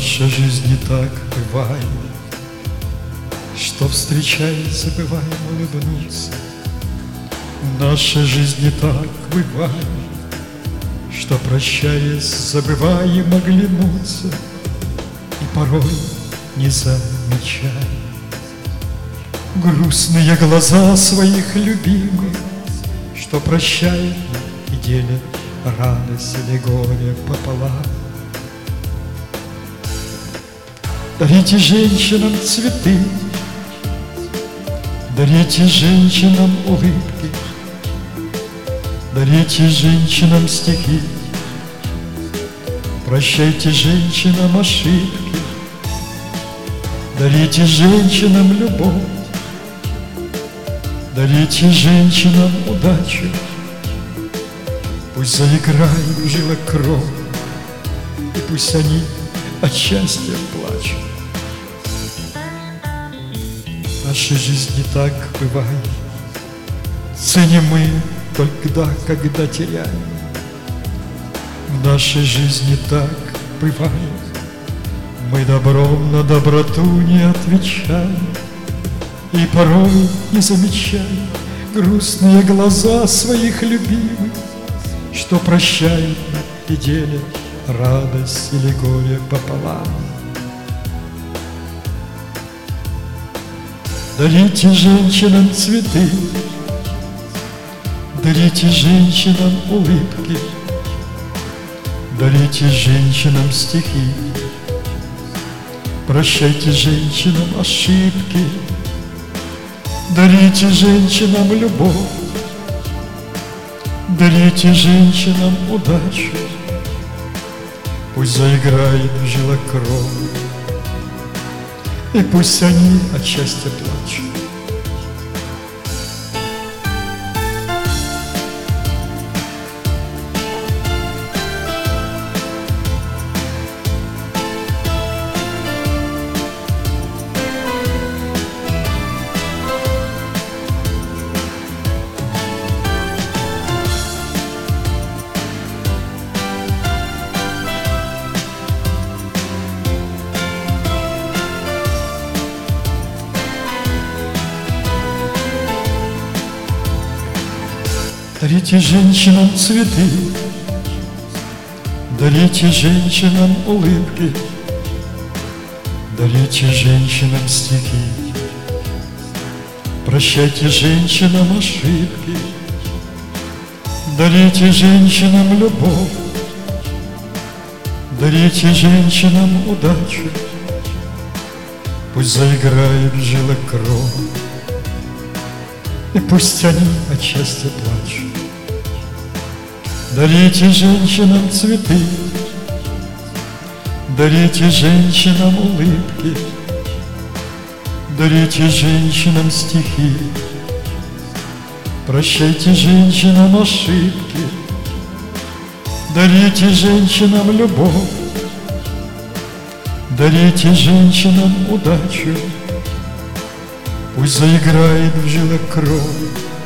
наша жизнь не так бывает, что встречаясь, забываем улыбнуться. В нашей жизни так бывает, что прощаясь, забываем оглянуться. И порой не замечаем грустные глаза своих любимых, что прощают и делят радость или горе пополам. Дарите женщинам цветы, дарите женщинам улыбки, дарите женщинам стихи, прощайте женщинам ошибки, дарите женщинам любовь, дарите женщинам удачу. Пусть заиграет в жилах кровь, и пусть они от счастья плачут. В нашей жизни так бывает, ценим мы только тогда, когда теряем. В нашей жизни так бывает, мы добром на доброту не отвечаем. И порой не замечаем грустные глаза своих любимых, что прощают и делят радость или горе пополам. Дарите женщинам цветы, дарите женщинам улыбки, дарите женщинам стихи, прощайте женщинам ошибки, дарите женщинам любовь, дарите женщинам удачу. Пусть заиграет в жилах кровь, и пусть они от счастья плачут. Дарите женщинам цветы, дарите женщинам улыбки, дарите женщинам стихи, прощайте женщинам ошибки, дарите женщинам любовь, дарите женщинам удачу. Пусть заиграет в жилах кровь, и пусть они от счастья плачут. Дарите женщинам цветы, дарите женщинам улыбки, дарите женщинам стихи, прощайте женщинам ошибки, дарите женщинам любовь, дарите женщинам удачу. Пусть заиграет в жилах кровь,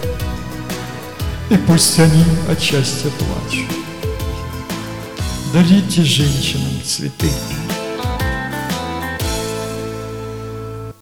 и пусть они от счастья плачут. Дарите женщинам цветы.